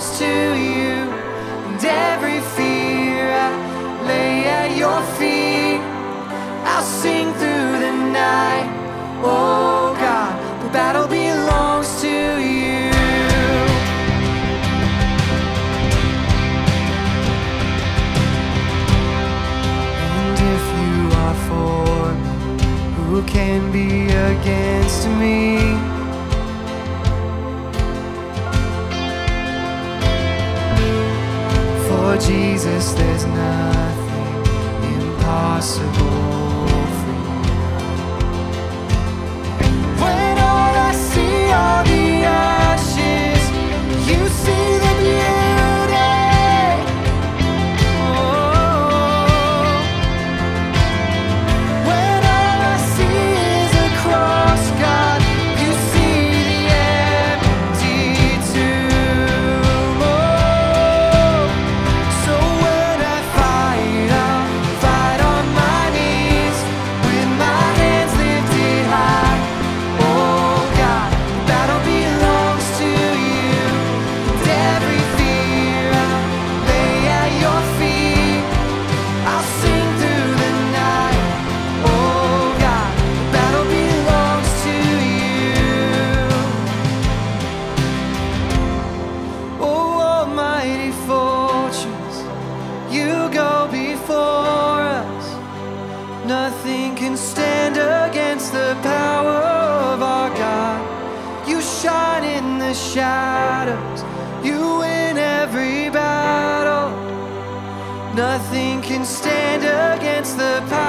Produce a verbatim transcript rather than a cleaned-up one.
belongs to you, and every fear I lay at your feet. I'll sing through the night, oh God, the battle belongs to you. And if you are for me, who can be against me? For Jesus, there's nothing impossible. When all I see are the ashes, you see the beauty. Oh. When all I see is a cross, God, you see the empty tomb. Oh. So when I fight, I'll fight on my knees with my hands lifted high. Oh God, the battle belongs to you, and every fear I lay at your feet. I'll sing through the night. Oh God, the battle belongs to you. Oh almighty fortress, you go before us. Nothing can stand against the power of our God. You shine in the shadows, you win every battle. Nothing can stand against the power